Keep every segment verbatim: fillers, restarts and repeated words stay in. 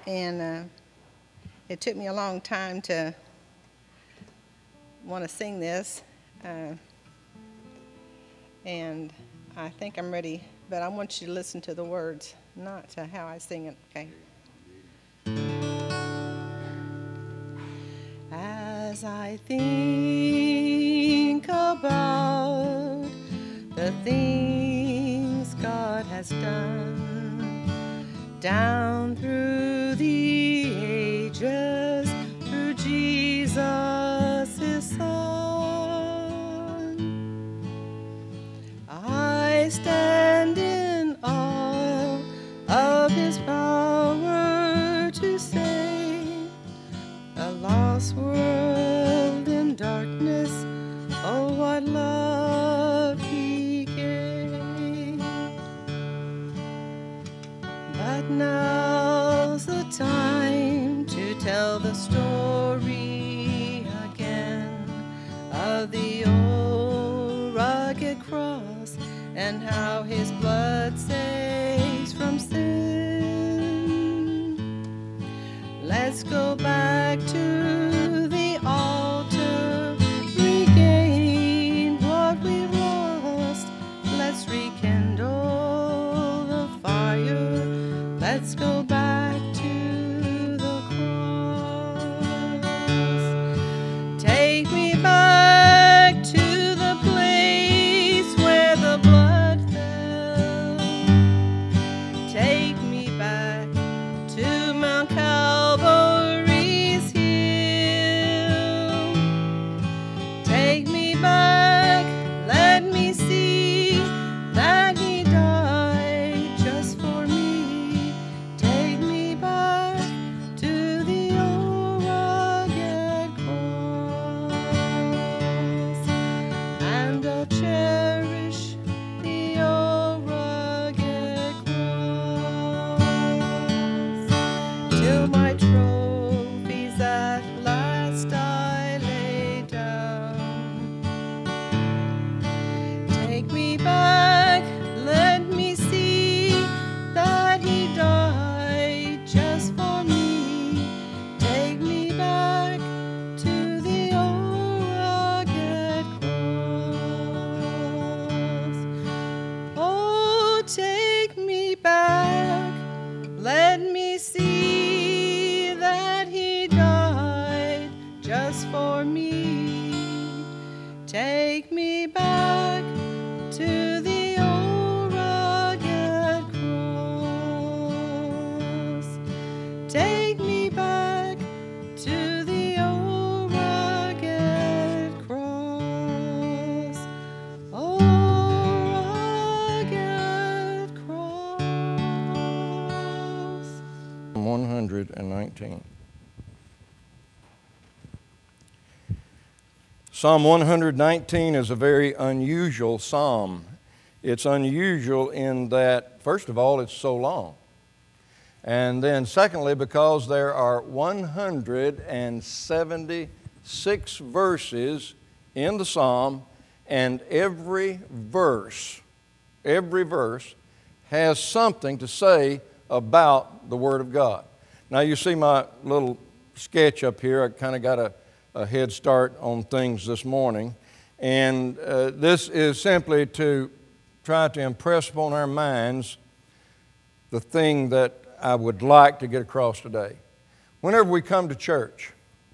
and uh, it took me a long time to want to sing this, uh, and I think I'm ready, but I want you to listen to the words, not to how I sing it, okay? As I think about the things God has done down through the ages, through Jesus, His Son, I stand in awe of His power to save a lost world in darkness. Oh, what love He gave. But now's the time to tell the story again of the old rugged cross and how His blood saves from sin. Let's go back to the altar, regain what we've lost. Let's rekindle the fire. Let's go back to the cross. Take me back to the place where the blood fell. Take me back to Mount Calvary's hill. Take me back, let me see that He died just for me. Take me back to the old rugged cross, and I'll cherish the old rugged cross till my trophies at last I lay down. Take me back, let me see that He died just for me. Take me back to the old rugged cross. Oh, take me back, let me see that He died just for me. Take me back to the old rugged cross. Take me back to the old rugged cross. Oh, rugged cross. one hundred nineteen. Psalm one hundred nineteen is a very unusual psalm. It's unusual in that, first of all, it's so long. And then secondly, because there are one hundred seventy-six verses in the psalm, and every verse, every verse has something to say about the Word of God. Now you see my little sketch up here. I kind of got a, a head start on things this morning. And uh, this is simply to try to impress upon our minds the thing that I would like to get across today. Whenever we come to church,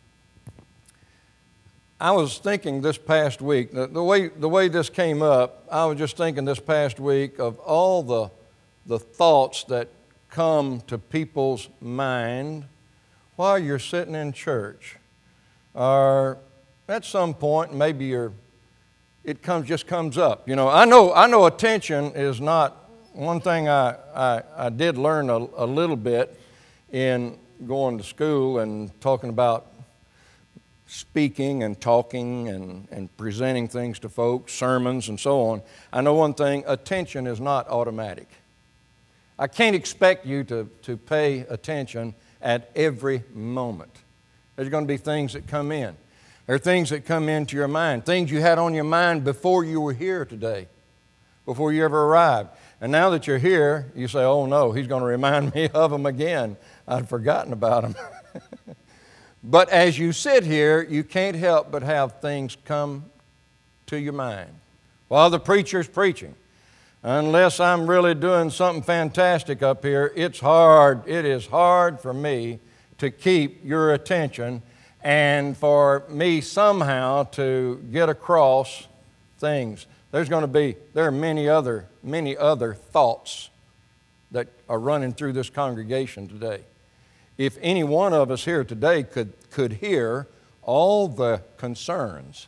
I was thinking this past week, the, the way the way this came up, I was just thinking this past week of all the the thoughts that come to people's mind while you're sitting in church, or at some point maybe you're, it comes just comes up. You know, I know I know attention is not one thing. I I, I did learn a, a little bit in going to school and talking about speaking and talking and, and presenting things to folks, sermons and so on. I know one thing: attention is not automatic. I can't expect you to, to pay attention at every moment. There's going to be things that come in. There are things that come into your mind, things you had on your mind before you were here today, before you ever arrived. And now that you're here, you say, oh no, he's going to remind me of them again. I'd forgotten about them. But as you sit here, you can't help but have things come to your mind while the preacher's preaching. Unless I'm really doing something fantastic up here, it's hard, it is hard for me to keep your attention and for me somehow to get across things. There's going to be, there are many other, many other thoughts that are running through this congregation today. If any one of us here today could, could hear all the concerns,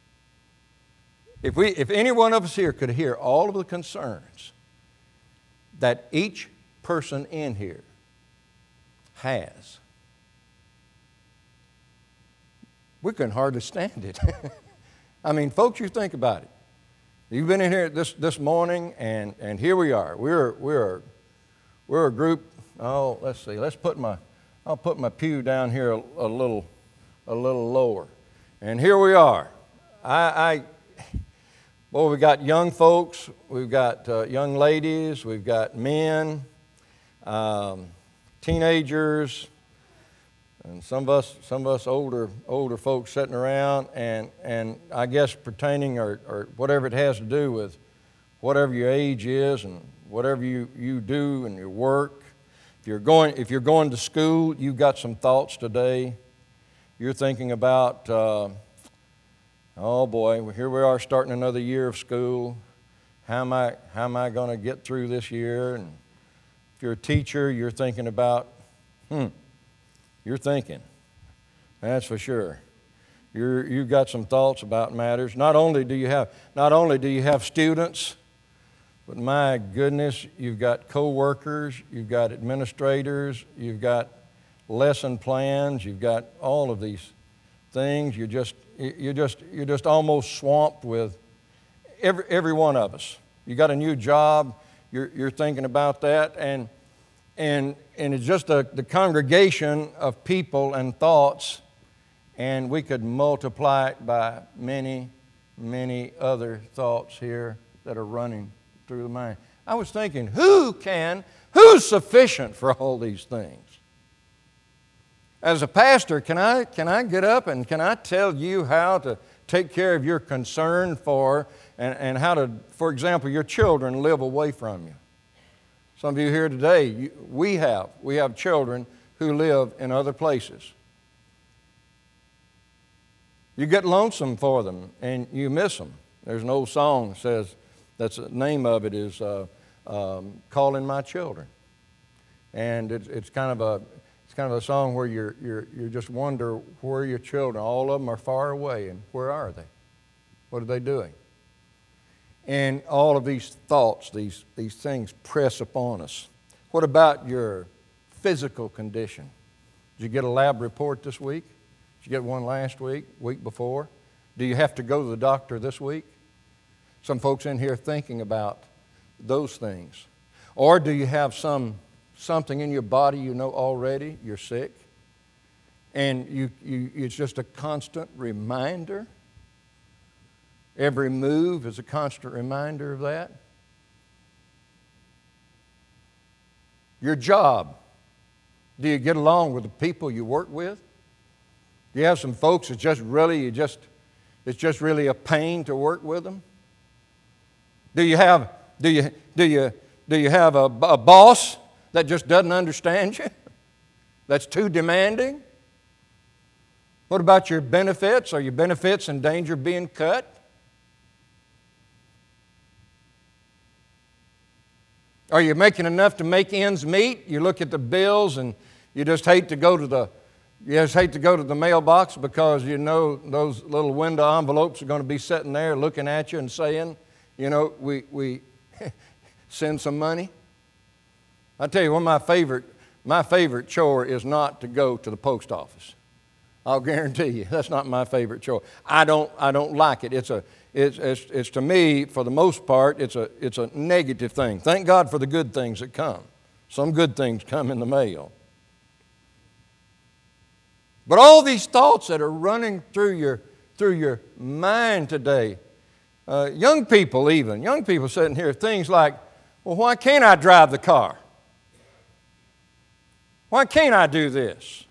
if we, if any one of us here could hear all of the concerns that each person in here has, we couldn't hardly stand it. I mean, folks, you think about it. You've been in here this, this morning, and, and here we are. We're, we're, we're a group. Oh, let's see. Let's put my, I'll put my pew down here a, a little, a little lower. And here we are. I, I boy, we got young folks. We've got uh, young ladies. We've got men, um, teenagers. And some of us, some of us older, older folks sitting around, and, and I guess pertaining or, or whatever it has to do with whatever your age is and whatever you, you do and your work. If you're going, if you're going to school, you've got some thoughts today. You're thinking about, uh, oh boy, here we are starting another year of school. How am I, how am I going to get through this year? And if you're a teacher, you're thinking about, hmm. You're thinking, that's for sure. You're, you've got some thoughts about matters. Not only do you have, not only do you have students, but my goodness, you've got co-workers, you've got administrators, you've got lesson plans, you've got all of these things. You're just, you're just, you're just almost swamped with every, every one of us. You got a new job, you're, you're thinking about that, and And, and it's just a, the congregation of people and thoughts, and we could multiply it by many, many other thoughts here that are running through the mind. I was thinking, who can, who's sufficient for all these things? As a pastor, can I, can I get up and can I tell you how to take care of your concern for, and, and how to, for example, your children live away from you? Some of you here today, you, we have, we have children who live in other places. You get lonesome for them and you miss them. There's an old song that says, that's the name of it is uh, um, Calling My Children. And it's, it's kind of a, it's kind of a song where you're, you're, you just wonder where are your children. All of them are far away, and where are they? What are they doing? And all of these thoughts, these, these things press upon us. What about your physical condition? Did you get a lab report this week? Did you get one last week, week before? Do you have to go to the doctor this week? Some folks in here thinking about those things. Or do you have some something in your body you know already you're sick? And you, you, it's just a constant reminder. Every move is a constant reminder of that. Your job. Do you get along with the people you work with? Do you have some folks that just really, you just, it's just really a pain to work with them? Do you have, do you, do you, do you have a, a boss that just doesn't understand you? That's too demanding? What about your benefits? Are your benefits in danger of being cut? Are you making enough to make ends meet? You look at the bills and you just hate to go to the you just hate to go to the mailbox because you know those little window envelopes are going to be sitting there looking at you and saying, you know, we we send some money. I tell you, one of my favorite my favorite chore is not to go to the post office. I'll guarantee you that's not my favorite chore. I don't I don't like it. It's a It's, it's, it's to me, for the most part, it's a, it's a negative thing. Thank God for the good things that come. Some good things come in the mail. But all these thoughts that are running through your, through your mind today, uh, young people even, young people sitting here, things like, well, why can't I drive the car? Why can't I do this?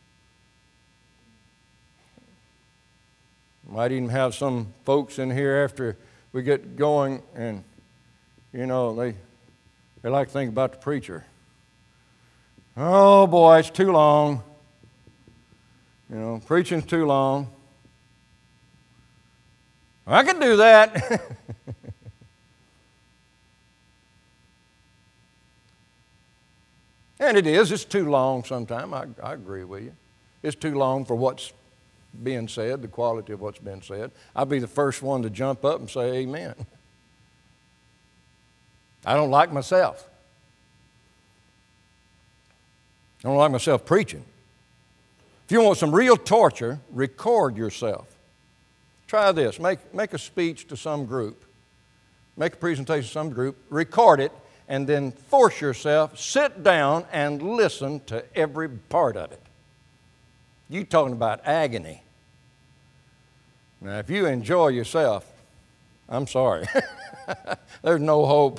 Might even have some folks in here after we get going and, you know, they, they like to think about the preacher. Oh, boy, it's too long. You know, preaching's too long. I can do that. And it is. It's too long sometimes. I, I agree with you. It's too long for what's being said, the quality of what's been said. I'll be the first one to jump up and say amen. I don't like myself. I don't like myself preaching. If you want some real torture, record yourself. Try this. Make, make a speech to some group. Make a presentation to some group. Record it. And then force yourself, sit down and listen to every part of it. You talking about agony. Now, if you enjoy yourself, I'm sorry. There's no hope.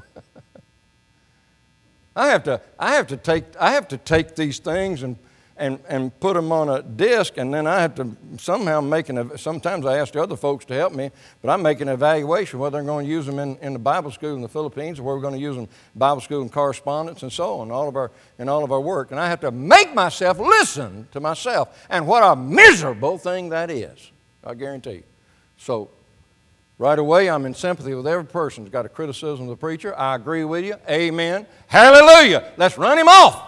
I have to, I have to take, I have to take these things and and, and put them on a disc, and then I have to somehow make an, sometimes I ask the other folks to help me, but I make an evaluation whether they're going to use them in, in the Bible school in the Philippines or where we're going to use them in Bible school and correspondence and so on, all of our, in all of our work. And I have to make myself listen to myself, and what a miserable thing that is, I guarantee you. So right away, I'm in sympathy with every person who's got a criticism of the preacher. I agree with you. Amen. Hallelujah. Let's run him off.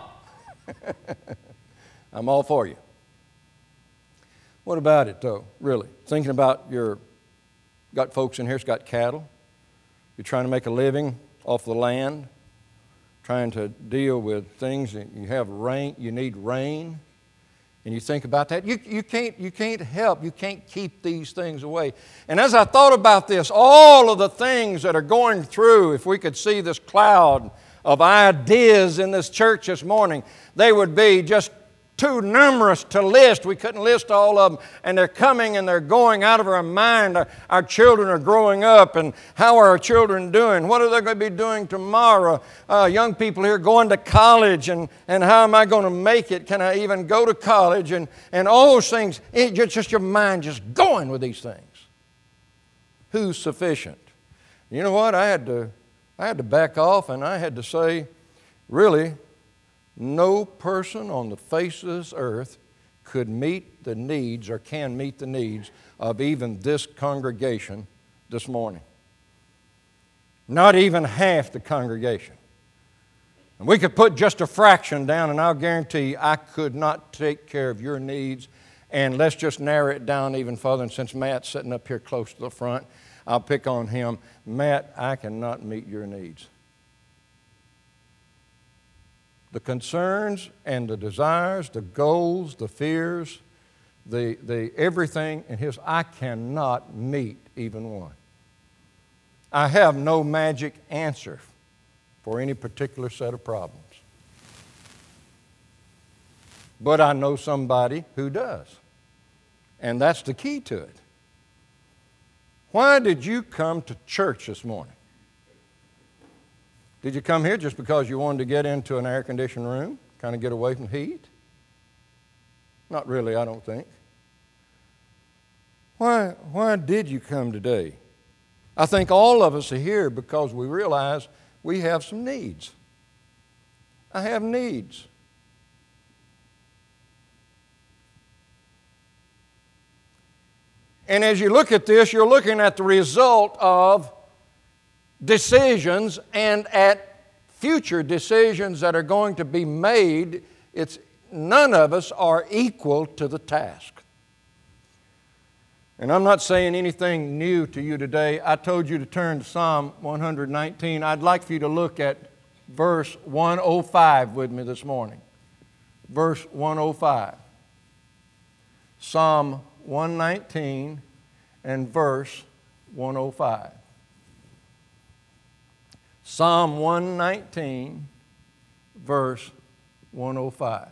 I'm all for you. What about it, though, really? Thinking about your, got folks in here that's got cattle. You're trying to make a living off the land, trying to deal with things. You have rain, you need rain, and you think about that. You, you, can't, you can't help, you can't keep these things away. And as I thought about this, all of the things that are going through, if we could see this cloud of ideas in this church this morning, they would be just too numerous to list. We couldn't list all of them. And they're coming and they're going out of our mind. Our, our children are growing up, and how are our children doing? What are they going to be doing tomorrow? Uh, young people here going to college, and, and how am I going to make it? Can I even go to college? And, and all those things, it, just your mind just going with these things. Who's sufficient? You know what? I had to, I had to back off, and I had to say, really, no person on the face of this earth could meet the needs or can meet the needs of even this congregation this morning. Not even half the congregation. And we could put just a fraction down, and I'll guarantee you I could not take care of your needs. And let's just narrow it down even further. And since Matt's sitting up here close to the front, I'll pick on him. Matt, I cannot meet your needs. The concerns and the desires, the goals, the fears, the, the everything in his, I cannot meet even one. I have no magic answer for any particular set of problems. But I know somebody who does. And that's the key to it. Why did you come to church this morning? Did you come here just because you wanted to get into an air-conditioned room, kind of get away from heat? Not really, I don't think. Why, why did you come today? I think all of us are here because we realize we have some needs. I have needs. And as you look at this, you're looking at the result of decisions and at future decisions that are going to be made. It's none of us are equal to the task. And I'm not saying anything new to you today. I told you to turn to Psalm one nineteen. I'd like for you to look at verse one oh five with me this morning. Verse one oh five. Psalm one nineteen and verse one oh five. Psalm one nineteen, verse one oh five.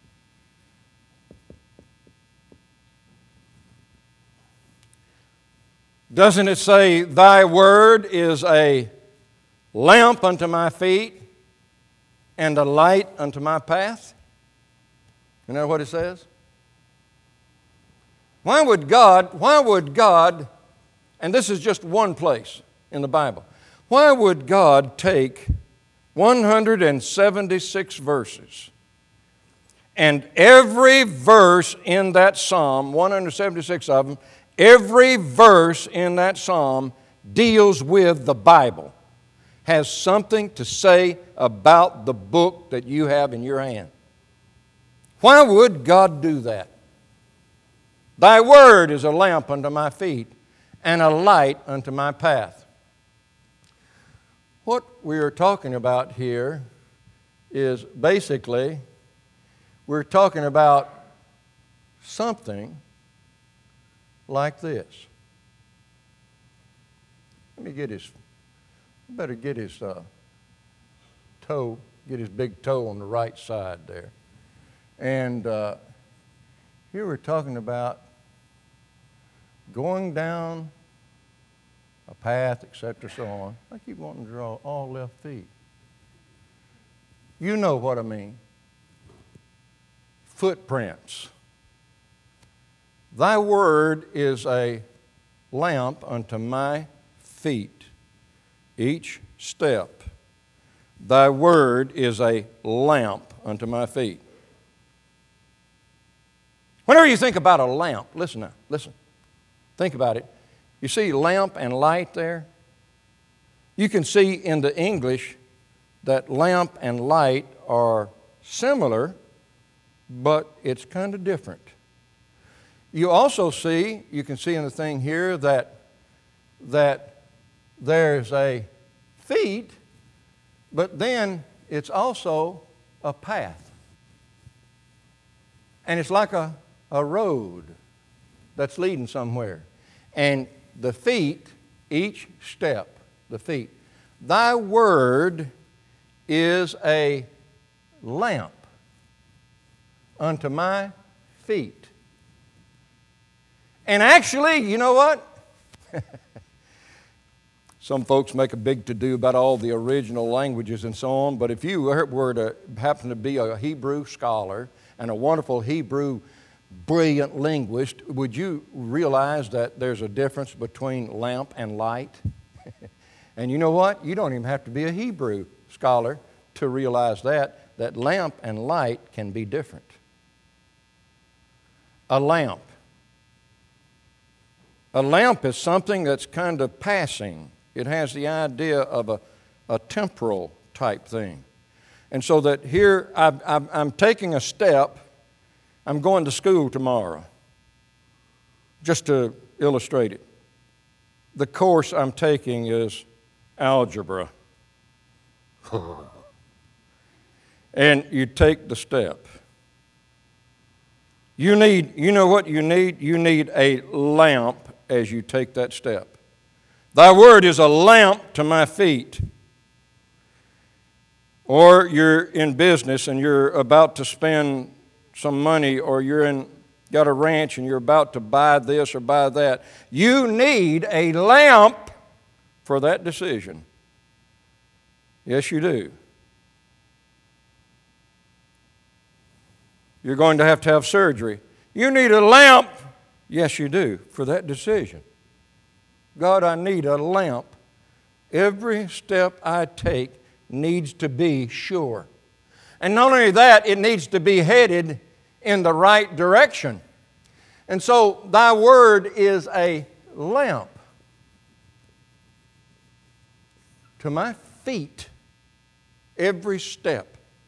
Doesn't it say, "Thy word is a lamp unto my feet and a light unto my path"? Isn't that what it says? Why would God, why would God, and this is just one place in the Bible, why would God take one hundred seventy-six verses and every verse in that psalm, one hundred seventy-six of them, every verse in that psalm deals with the Bible, has something to say about the book that you have in your hand? Why would God do that? Thy word is a lamp unto my feet and a light unto my path. What we are talking about here is basically we're talking about something like this. Let me get his, I better get his uh, toe, get his big toe on the right side there. And uh, here we're talking about going down a path, et cetera, so on. I keep wanting to draw all left feet. You know what I mean. Footprints. Thy word is a lamp unto my feet, each step. Thy word is a lamp unto my feet. Whenever you think about a lamp, listen now, listen. Think about it. You see lamp and light there? You can see in the English that lamp and light are similar, but it's kind of different. You also see, you can see in the thing here that, that there's a feet, but then it's also a path. And it's like a, a road that's leading somewhere. And the feet, each step, the feet. Thy word is a lamp unto my feet. And actually, you know what? Some folks make a big to-do about all the original languages and so on, but if you were to happen to be a Hebrew scholar and a wonderful Hebrew brilliant linguist, would you realize that there's a difference between lamp and light? And you know what? You don't even have to be a Hebrew scholar to realize that, that lamp and light can be different. A lamp. A lamp is something that's kind of passing. It has the idea of a, a temporal type thing. And so that here I've, I've, I'm taking a step. I'm going to school tomorrow, just to illustrate it. The course I'm taking is algebra. And you take the step. You need, you know what you need? You need a lamp as you take that step. Thy word is a lamp to my feet. Or you're in business and you're about to spend some money, or you're in got a ranch and you're about to buy this or buy that. You need a lamp for that decision. Yes, you do. You're going to have to have surgery. You need a lamp. Yes, you do, for that decision. God, I need a lamp. Every step I take needs to be sure. And not only that, it needs to be headed in the right direction. And so thy word is a lamp to my feet, every step.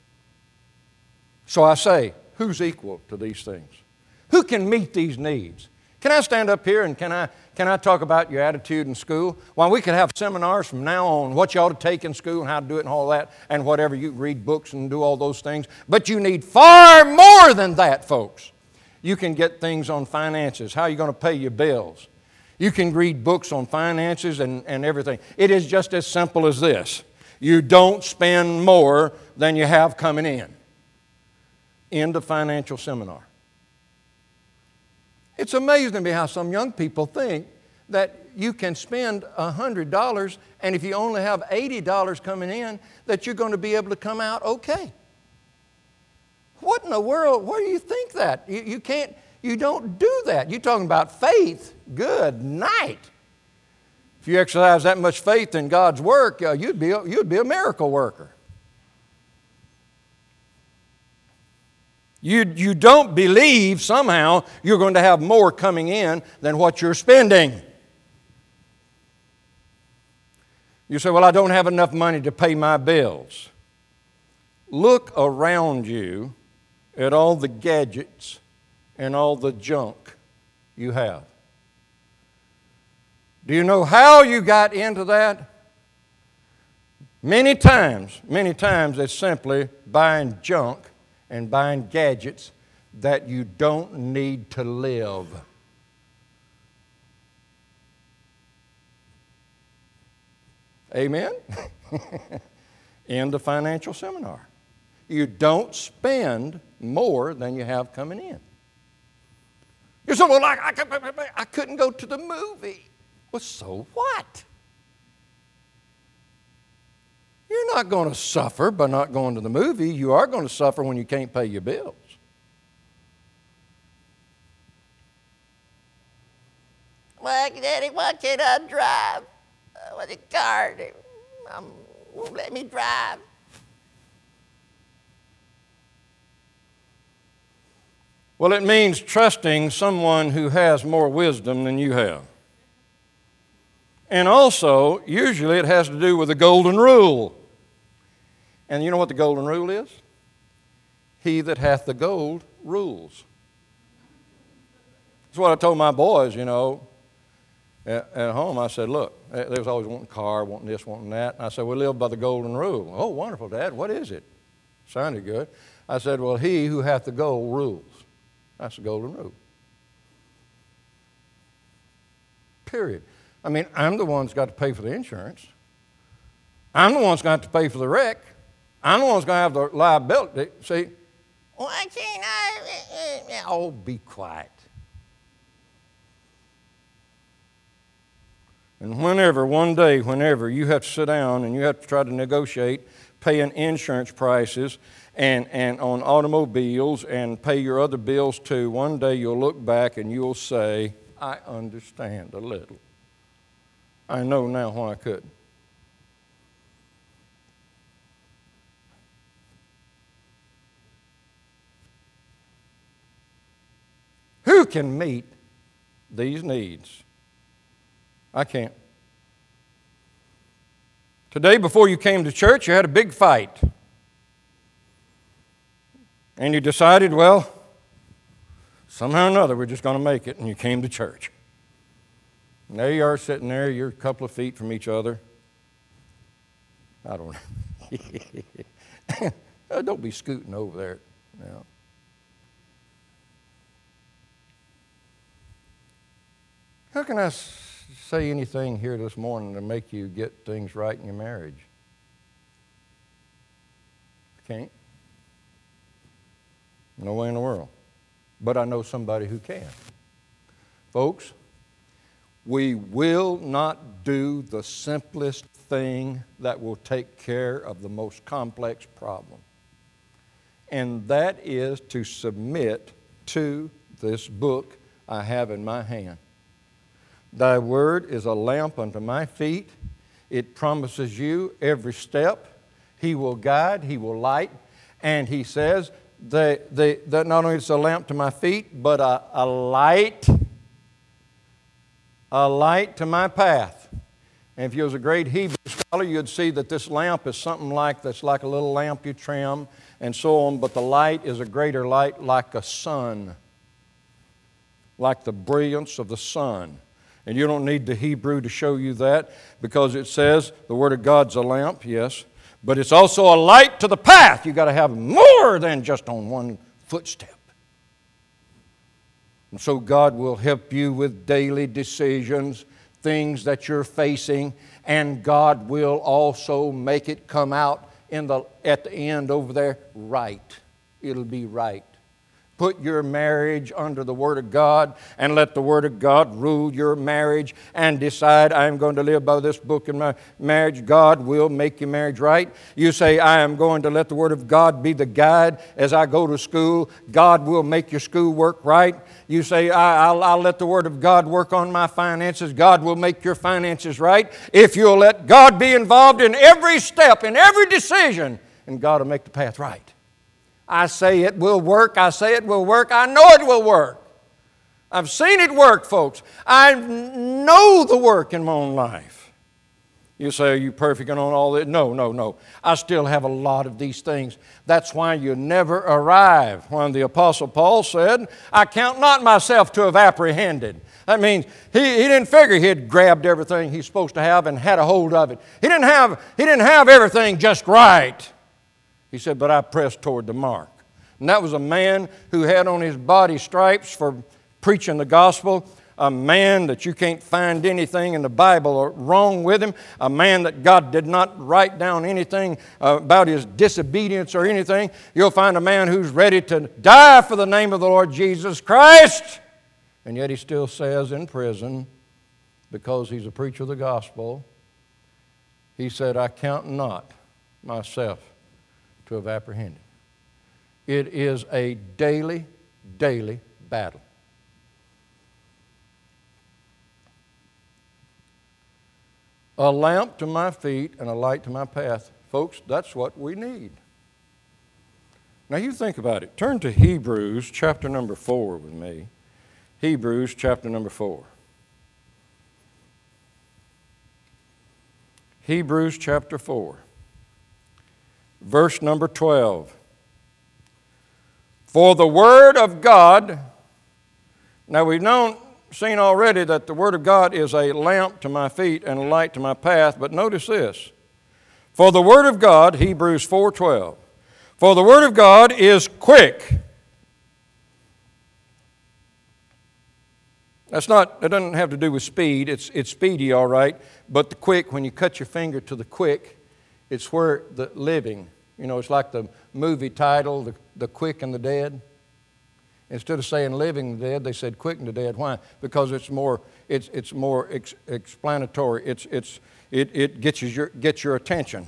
So I say, who's equal to these things? Who can meet these needs? Can I stand up here and can I, can I talk about your attitude in school? Well, we could have seminars from now on, what you ought to take in school and how to do it and all that, and whatever. You read books and do all those things. But you need far more than that, folks. You can get things on finances. How are you going to pay your bills? You can read books on finances and, and everything. It is just as simple as this. You don't spend more than you have coming in. End of financial seminar. It's amazing to me how some young people think that you can spend one hundred dollars, and if you only have eighty dollars coming in, that you're going to be able to come out okay. what in the world? Where do you think that? You, you can't, you don't do that. You're talking about faith. Good night. If you exercise that much faith in God's work, uh, you'd be, you'd be a miracle worker. You, you don't believe somehow you're going to have more coming in than what you're spending. You say, well, I don't have enough money to pay my bills. Look around you at all the gadgets and all the junk you have. Do you know how you got into that? Many times, many times it's simply buying junk and buying gadgets that you don't need to live. Amen? In the financial seminar. You don't spend more than you have coming in. You say, well, I, I, I couldn't go to the movie. Well, so what? You're not going to suffer by not going to the movie. You are going to suffer when you can't pay your bills. Well, Daddy, why can't I drive? Uh, with a car, they um, won't let me drive. Well, it means trusting someone who has more wisdom than you have. And also, usually it has to do with the golden rule. And you know what the golden rule is? He that hath the gold rules. That's what I told my boys, you know, at, at home. I said, look, they was always wanting a car, wanting this, wanting that. And I said, we live by the golden rule. Oh, wonderful, Dad. What is it? Sounded good. I said, well, he who hath the gold rules. That's the golden rule. Period. I mean, I'm the one that's got to pay for the insurance. I'm the one that's got to pay for the wreck. I'm the one that's going to have the liability. See? Why can't I? Oh, be quiet. And whenever, one day, whenever you have to sit down and you have to try to negotiate paying insurance prices and, and on automobiles and pay your other bills too, one day you'll look back and you'll say, I understand a little. I know now why I couldn't. Who can meet these needs? I can't. Today, before you came to church, you had a big fight. And you decided, well, somehow or another, we're just going to make it, and you came to church. And there you are sitting there, you're a couple of feet from each other. I don't know. Don't be scooting over there now. How can I say anything here this morning to make you get things right in your marriage? I can't. No way in the world. But I know somebody who can. Folks, we will not do the simplest thing that will take care of the most complex problem. And that is to submit to this book I have in my hand. Thy word is a lamp unto my feet. It promises you every step. He will guide, He will light. And He says that, that not only is a lamp to my feet, but a, a light, a light to my path. And if you was a great Hebrew scholar, you'd see that this lamp is something like that's like a little lamp you trim and so on. But the light is a greater light like a sun, like the brilliance of the sun. And you don't need the Hebrew to show you that because it says the Word of God's a lamp, yes, but it's also a light to the path. You've got to have more than just on one footstep. And so God will help you with daily decisions, things that you're facing, and God will also make it come out in the, at the end over there right. It'll be right. Put your marriage under the Word of God and let the Word of God rule your marriage and decide, I am going to live by this book in my marriage. God will make your marriage right. You say, I am going to let the Word of God be the guide as I go to school. God will make your school work right. You say, I, I'll, I'll let the Word of God work on my finances. God will make your finances right. If you'll let God be involved in every step, in every decision, and God will make the path right. I say it will work. I say it will work. I know it will work. I've seen it work, folks. I know the work in my own life. You say, are you perfect on all this? No, no, no. I still have a lot of these things. That's why you never arrive. When the Apostle Paul said, I count not myself to have apprehended. That means he, he didn't figure he had grabbed everything he's supposed to have and had a hold of it. He didn't have, he didn't have everything just right. He said, but I pressed toward the mark. And that was a man who had on his body stripes for preaching the gospel, a man that you can't find anything in the Bible wrong with him, a man that God did not write down anything about his disobedience or anything. You'll find a man who's ready to die for the name of the Lord Jesus Christ, and yet he still says in prison, because he's a preacher of the gospel, he said, I count not myself to have apprehended. It is a daily, daily battle. A lamp to my feet and a light to my path. Folks, that's what we need. Now you think about it. Turn to Hebrews chapter number four with me. Hebrews chapter number four. Hebrews chapter four. Verse number twelve. For the Word of God, now we've known, seen already that the Word of God is a lamp to my feet and a light to my path, but notice this. For the Word of God, Hebrews four twelve, for the Word of God is quick. That's not, it doesn't have to do with speed, it's, it's speedy all right, but the quick, when you cut your finger to the quick, it's where the living, you know, it's like the movie title, The, the Quick and the Dead. Instead of saying living and dead, they said quick and the dead. Why? Because it's more, it's, it's more ex, explanatory. It's, it's, it, it gets, you your, gets your attention.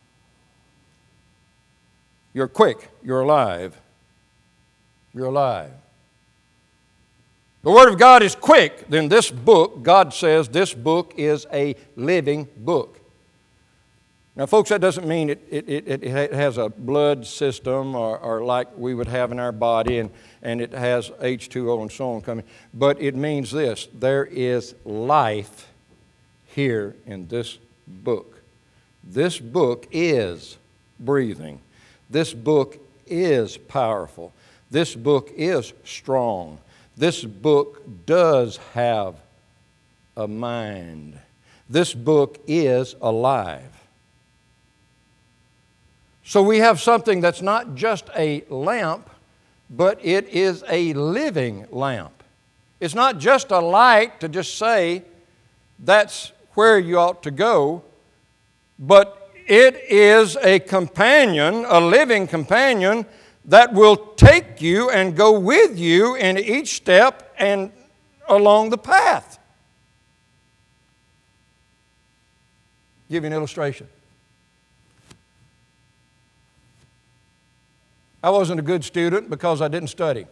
You're quick. You're alive. You're alive. The Word of God is quick. Then this book, God says this book is a living book. Now, folks, that doesn't mean it, it, it, it has a blood system or, or like we would have in our body and, and it has H two O and so on coming. But it means this. There is life here in this book. This book is breathing. This book is powerful. This book is strong. This book does have a mind. This book is alive. So we have something that's not just a lamp, but it is a living lamp. It's not just a light to just say that's where you ought to go, but it is a companion, a living companion that will take you and go with you in each step and along the path. Give you an illustration. I wasn't a good student because I didn't study.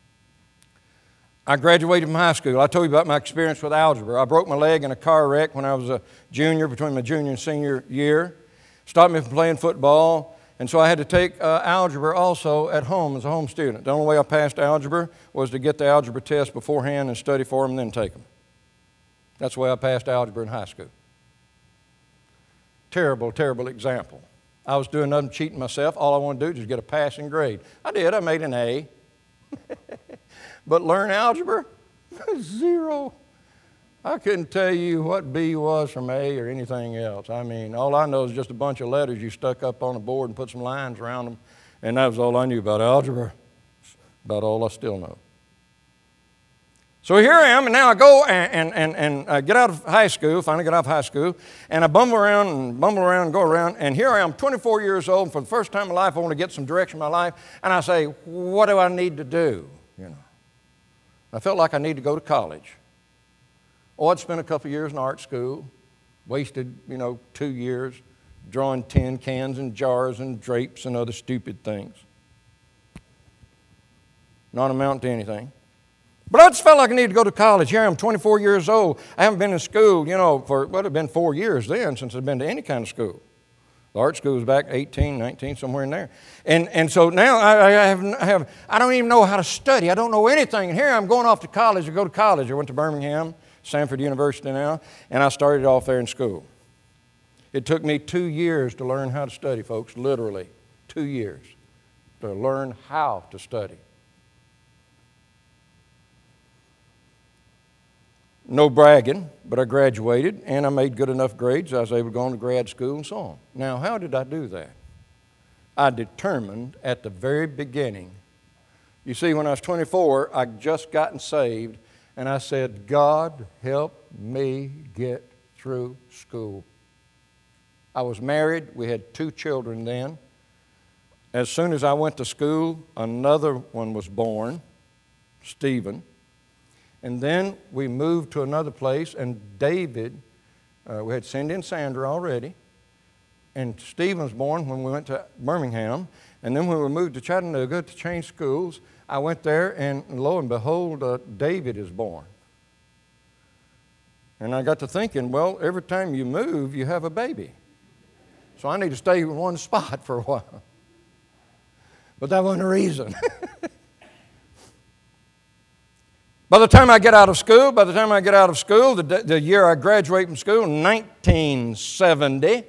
I graduated from high school. I told you about my experience with algebra. I broke my leg in a car wreck when I was a junior, between my junior and senior year. Stopped me from playing football, and so I had to take uh, algebra also at home as a home student. The only way I passed algebra was to get the algebra test beforehand and study for them and then take them. That's the way I passed algebra in high school. Terrible, terrible example. I was doing nothing, cheating myself. All I wanted to do was just get a passing grade. I did. I made an A. But learn algebra? Zero. I couldn't tell you what B was from A or anything else. I mean, all I know is just a bunch of letters you stuck up on a board and put some lines around them, and that was all I knew about algebra. About all I still know. So here I am, and now I go and, and, and, and I get out of high school, finally get out of high school, and I bumble around and bumble around and go around, and here I am, twenty-four years old, and for the first time in my life, I want to get some direction in my life, and I say, what do I need to do? You know, I felt like I need to go to college. Oh, I'd spent a couple years in art school, wasted, you know, two years drawing tin cans and jars and drapes and other stupid things. Not amount to anything. But I just felt like I needed to go to college. Here I am, twenty-four years old. I haven't been in school, you know, for what had been four years then since I'd been to any kind of school. The art school was back eighteen, nineteen, somewhere in there. And, and so now I, I, have, I, have, I don't even know how to study. I don't know anything. And here I'm going off to college to go to college. I went to Birmingham, Sanford University now, and I started off there in school. It took me two years to learn how to study, folks, literally two years to learn how to study. No bragging, but I graduated, and I made good enough grades. I was able to go on to grad school and so on. Now, how did I do that? I determined at the very beginning. You see, when I was twenty-four, I'd just gotten saved, and I said, God, help me get through school. I was married. We had two children then. As soon as I went to school, another one was born, Stephen. And then we moved to another place, and David, uh, we had Cindy and Sandra already, and Stephen was born when we went to Birmingham. And then when we moved to Chattanooga to change schools, I went there, and lo and behold, uh, David is born. And I got to thinking, well, every time you move, you have a baby. So I need to stay in one spot for a while. But that wasn't the reason. By the time I get out of school, by the time I get out of school, the, the year I graduate from school, nineteen seventy,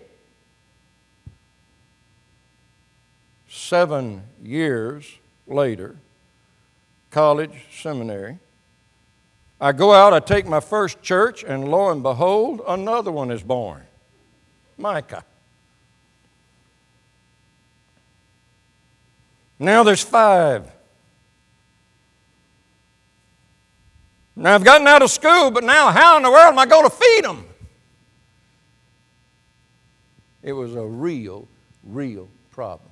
seven years later, college, seminary, I go out, I take my first church, and lo and behold, another one is born, Micah. Now there's five. Now, I've gotten out of school, but now how in the world am I going to feed them? It was a real, real problem.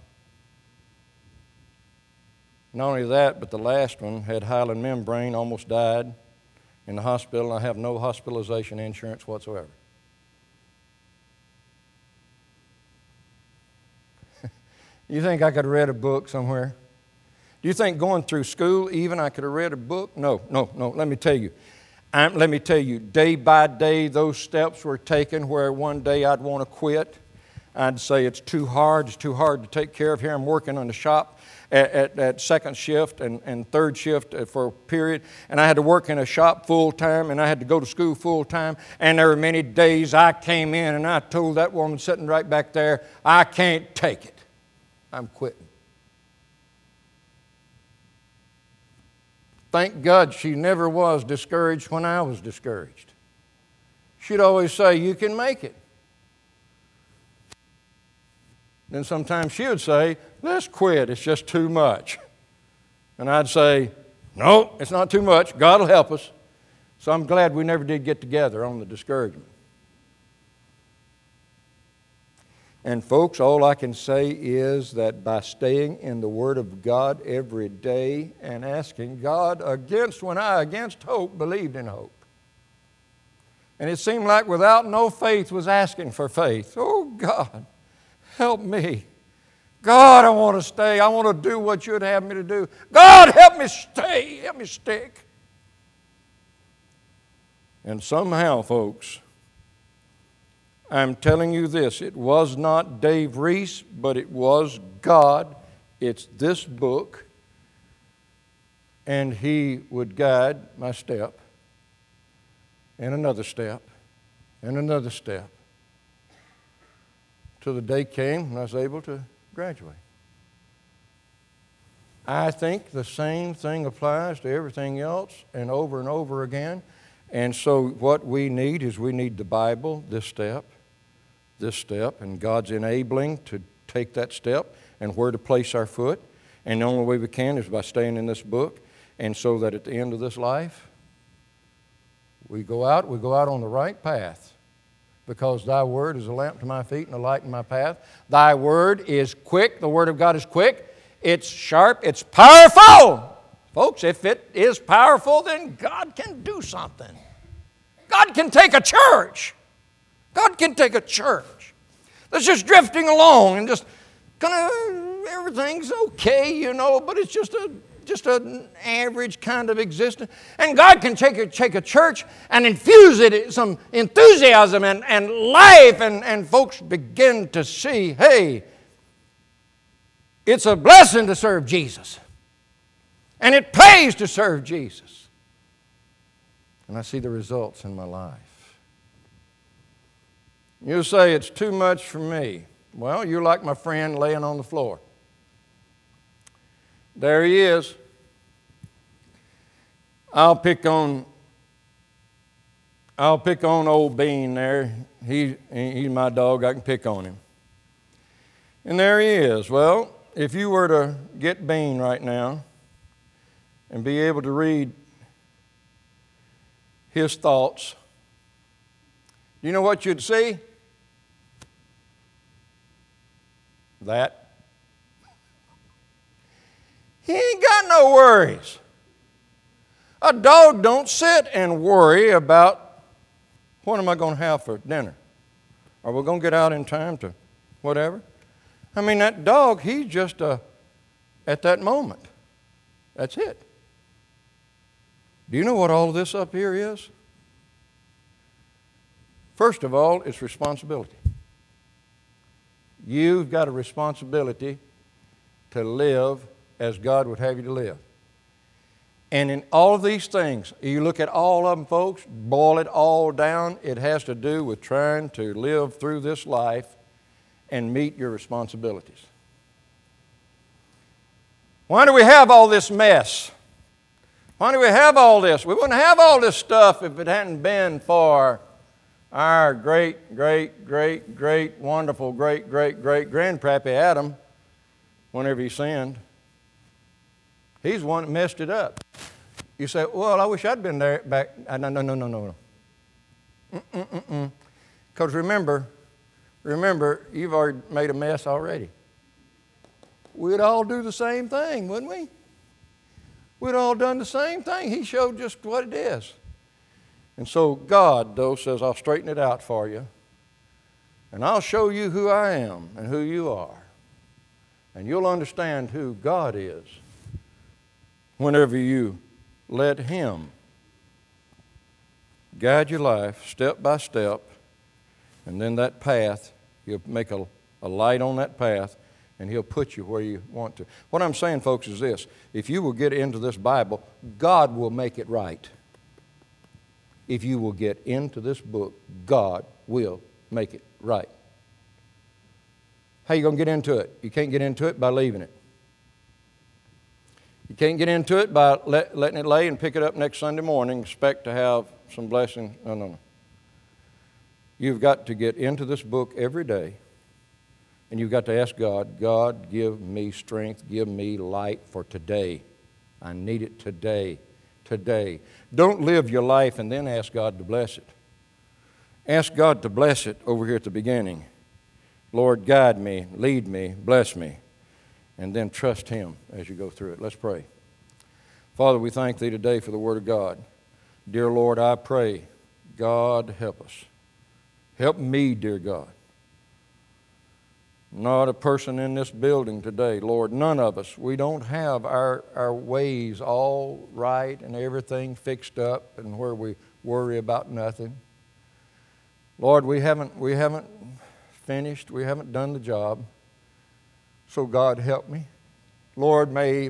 Not only that, but the last one had hyaline membrane, almost died in the hospital, and I have no hospitalization insurance whatsoever. You think I could have read a book somewhere? Do you think going through school even I could have read a book? No, no, no. Let me tell you. I'm, let me tell you, day by day those steps were taken where one day I'd want to quit. I'd say it's too hard, it's too hard to take care of. Here I'm working on the shop at, at, at second shift and, and third shift for a period, and I had to work in a shop full time, and I had to go to school full time, and there were many days I came in and I told that woman sitting right back there, I can't take it. I'm quitting. Thank God she never was discouraged when I was discouraged. She'd always say, you can make it. Then sometimes she would say, let's quit, it's just too much. And I'd say, no, it's not too much, God will help us. So I'm glad we never did get together on the discouragement. And folks, all I can say is that by staying in the Word of God every day and asking God against when I, against hope, believed in hope. And it seemed like without no faith was asking for faith. Oh, God, help me. God, I want to stay. I want to do what you'd have me to do. God, help me stay. Help me stick. And somehow, folks, I'm telling you this, it was not Dave Reese, but it was God. It's this book, and He would guide my step, and another step, and another step, till the day came when I was able to graduate. I think the same thing applies to everything else, and over and over again. And so what we need is we need the Bible, this step, this step, and God's enabling to take that step and where to place our foot. And the only way we can is by staying in this book, and so that at the end of this life, We go out, we go out on the right path, because thy word is a lamp to my feet and a light in my path. Thy word is quick. The word of God is quick. It's sharp. It's powerful. Folks, if it is powerful, then God can do something. God can take a church. God can take a church that's just drifting along and just kind of, everything's okay, you know, but it's just a just an average kind of existence. And God can take a, take a church and infuse it with some enthusiasm and, and life, and, and folks begin to see, hey, it's a blessing to serve Jesus. And it pays to serve Jesus. And I see the results in my life. You say it's too much for me. Well, you're like my friend laying on the floor. There he is. I'll pick on I'll pick on old Bean there. He, he's my dog. I can pick on him. And there he is. Well, if you were to get Bean right now and be able to read his thoughts, you know what you'd see? That. He ain't got no worries. A dog don't sit and worry about what am I going to have for dinner? Are we going to get out in time to whatever? I mean, that dog, he's just a, at that moment. That's it. Do you know what all of this up here is? First of all, it's responsibility. You've got a responsibility to live as God would have you to live. And in all of these things, you look at all of them, folks, boil it all down, it has to do with trying to live through this life and meet your responsibilities. Why do we have all this mess? Why do we have all this? We wouldn't have all this stuff if it hadn't been for our great, great, great, great, wonderful, great, great, great grandpappy Adam whenever he sinned. He's the one that messed it up. You say, well, I wish I'd been there back. Uh, no, no, no, no, no. Mm-mm-mm-mm. Because remember, remember, you've already made a mess already. We'd all do the same thing, wouldn't we? We'd all done the same thing. He showed just what it is. And so God, though, says, I'll straighten it out for you. And I'll show you who I am and who you are. And you'll understand who God is whenever you let Him guide your life step by step. And then that path, He'll make a, a light on that path, and He'll put you where you want to. What I'm saying, folks, is this. If you will get into this Bible, God will make it right. If you will get into this book, God will make it right. How are you going to get into it? You can't get into it by leaving it. You can't get into it by let, letting it lay and pick it up next Sunday morning, expect to have some blessing. No, no, no. You've got to get into this book every day, and you've got to ask God, God, give me strength, give me light for today. I need it today, today. Don't live your life and then ask God to bless it. Ask God to bless it over here at the beginning. Lord, guide me, lead me, bless me. And then trust Him as you go through it. Let's pray. Father, we thank Thee today for the Word of God. Dear Lord, I pray, God, help us. Help me, dear God. Not a person in this building today, Lord, none of us. We don't have our, our ways all right and everything fixed up and where we worry about nothing. Lord, we haven't, we haven't finished. We haven't done the job. So God, help me. Lord, may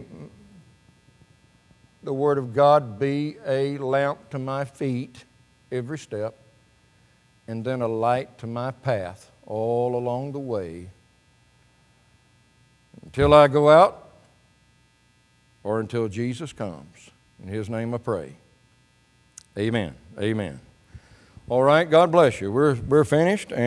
the Word of God be a lamp to my feet every step, and then a light to my path all along the way until I go out or until Jesus comes. In His name I pray. Amen. Amen. All right, God bless you. We're, we're finished. And